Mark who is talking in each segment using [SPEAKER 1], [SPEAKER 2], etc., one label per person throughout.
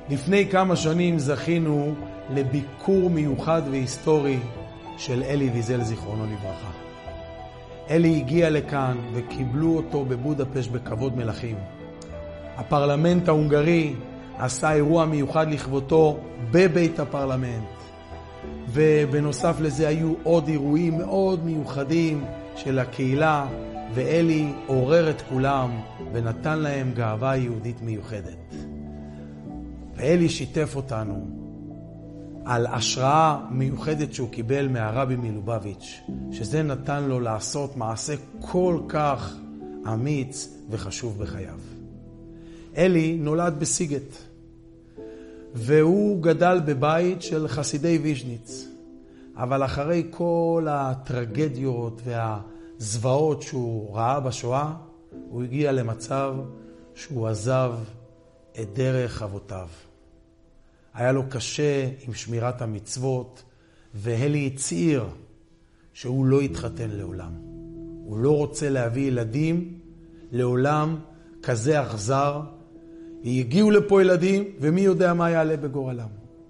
[SPEAKER 1] לפני כמה שנים זכינו לביקור מיוחד והיסטורי של אלי ויזל זיכרונו לברכה. אלי הגיע לכאן וקיבלו אותו בבודפשט בכבוד מלכים. הפרלמנט ההונגרי עשה אירוע מיוחד לכבודו בבית הפרלמנט. ובנוסף לזה היו עוד אירועים מאוד מיוחדים של הקהילה, ואלי עורר את כולם ונתן להם גאווה יהודית מיוחדת. ואלי שיתף אותנו על השראה מיוחדת שהוא קיבל מהרבי מלובביץ', שזה נתן לו לעשות מעשה כל כך אמיץ וחשוב בחייו. אלי נולד בסיגט, והוא גדל בבית של חסידי ויז'ניץ. אבל אחרי כל הטרגדיות והזוועות שהוא ראה בשואה, הוא הגיע למצב שהוא עזב את דרך אבותיו. היה לו קשה עם שמירת המצוות, ואלי הצהיר שהוא לא יתחתן לעולם. הוא לא רוצה להביא ילדים לעולם כזה אכזר. הגיעו לפה ילדים, ומי יודע מה יעלה בגורלם.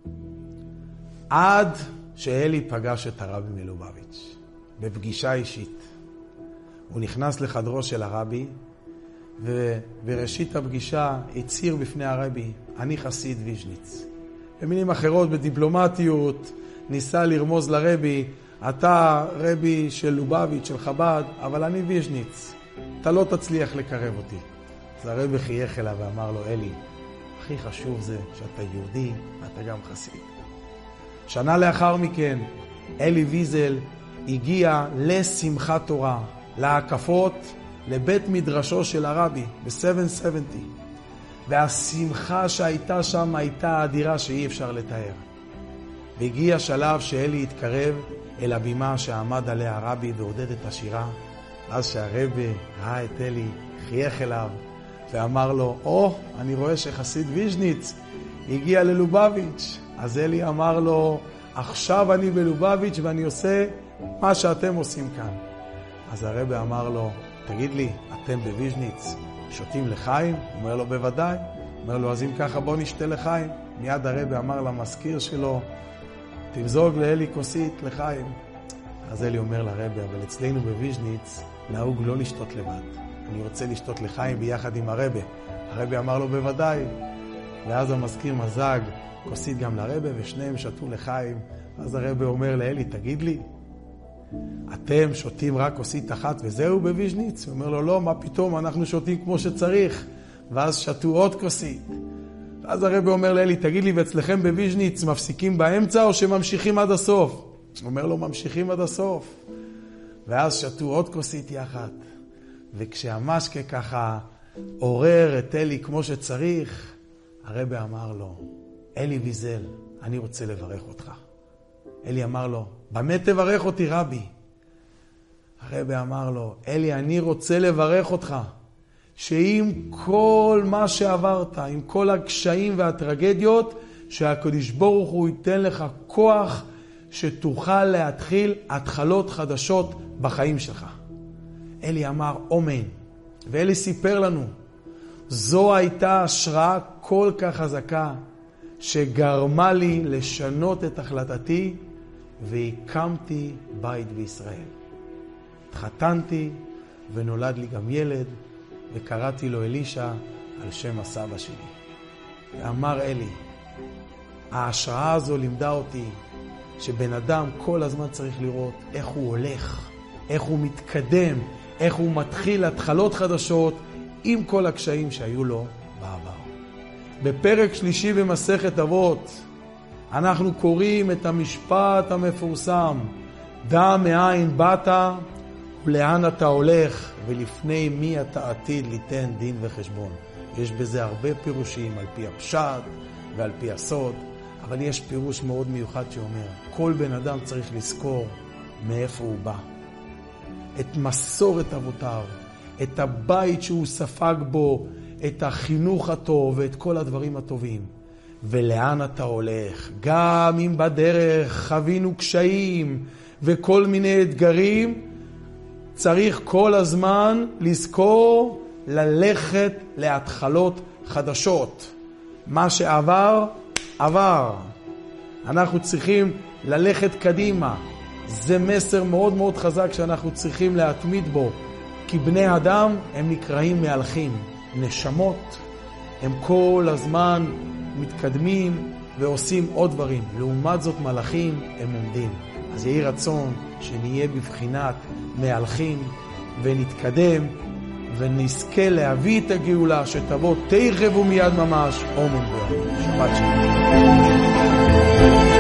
[SPEAKER 1] עד שאלי פגש את הרבי מלובביץ' בפגישה אישית. הוא נכנס לחדרו של הרבי, ובראשית הפגישה הצהיר בפני הרבי, אני חסיד ויז'ניץ. במילים אחרות, בדיפלומטיות, ניסה לרמוז לרבי, אתה רבי של לובביץ' של חב"ד, אבל אני ויז'ניץ. אתה לא תצליח לקרב אותי. אז הרבי חייך אליו ואמר לו, אלי, הכי חשוב זה שאתה יהודי ואתה גם חסיד. שנה לאחר מכן, אלי ויזל הגיע לשמחת תורה, להקפות, לבית מדרשו של הרבי, ב-770. והשמחה שהייתה שם הייתה אדירה שאי אפשר לתאר. והגיע שלב שאלי התקרב אל הבימה שעמד עליה הרבי ועודד את השירה. אז שהרבי ראה את אלי, חייך אליו ואמר לו, אני רואה שחסיד ויז'ניץ הגיע ללובביץ'. אז אלי אמר לו, עכשיו אני בלובביץ' ואני עושה מה שאתם עושים כאן. אז הרבי אמר לו, תגיד לי, אתם בוויז'ניץ שותים לחיים? הוא אומר לו, בוודאי. הוא אומר לו, אז אם ככה בוא נשתה לחיים. מיד הרבי אמר למזכיר שלו, תמזוג לאלי כוסית לחיים. אז אלי אומר לרבי, אבל אצלנו בוויז'ניץ נהוג לא לשתות לבד. אני רוצה לשתות לחיים ביחד עם הרבי. הרבי אמר לו, בוודאי. ואז המזכיר מזג כוסית גם לרבי, ושניהם שתו לחיים. אז הרבי אומר לאלי, תגיד לי, אתם שותים רק כוסית אחת וזהו בוויז'ניץ? הוא אומר לו, לא, מה פתאום, אנחנו שותים כמו שצריך. ואז שתו עוד כוסית. ואז הרבי אומר לאלי, תגיד לי, ואצלכם בוויז'ניץ מפסיקים באמצע או שממשיכים עד הסוף? הוא אומר לו, ממשיכים עד הסוף. ואז שתו עוד כוסית יחד. וכשהמשקה ככה עורר את אלי כמו שצריך, הרבי אמר לו, אלי ויזל, אני רוצה לברך אותך. אלי אמר לו, במה תברך אותי רבי? הרבי אמר לו, אלי, אני רוצה לברך אותך, שעם כל מה שעברת, עם כל הקשיים והטרגדיות, שהקדוש ברוך הוא ייתן לך כוח שתוכל להתחיל התחלות חדשות בחיים שלך. אלי אמר, אמן. ואלי סיפר לנו, זו הייתה השראה כל כך חזקה, שגרמה לי לשנות את החלטתי, והקמתי בית בישראל. התחתנתי ונולד לי גם ילד, וקראתי לו אלישע על שם הסבא שלי. ואמר אלי, ההשראה הזו לימדה אותי שבן אדם כל הזמן צריך לראות איך הוא הולך, איך הוא מתקדם, איך הוא מתחיל התחלות חדשות עם כל הקשיים שהיו לו בעבר. בפרק שלישי במסכת אבות אנחנו קוראים את המשפט המפורסם, דע מאין באת ולאן אתה הולך ולפני מי אתה עתיד ליתן דין וחשבון. יש בזה הרבה פירושים על פי הפשט ועל פי הסוד, אבל יש פירוש מאוד מיוחד שאומר, כל בן אדם צריך לזכור מאיפה הוא בא. את מסורת אבותיו, את הבית שהוא ספג בו, את החינוך הטוב ואת כל הדברים הטובים. ולאן אתה הולך? גם אם בדרך חווינו קשיים וכל מיני אתגרים, צריך כל הזמן לזכור ללכת להתחלות חדשות. מה שעבר, עבר. אנחנו צריכים ללכת קדימה. זה מסר מאוד מאוד חזק שאנחנו צריכים להתמיד בו. כי בני אדם הם נקראים מהלכים. נשמות הם כל הזמן מתקדמים ועושים עוד דברים. לעומת זאת מלאכים הם עומדים. אז יהי רצון שנהיה בבחינת מהלכים ונתקדם ונזכה להביא את הגאולה שתבוא תכף ומיד ממש. אמן ואמן. שבת שלום.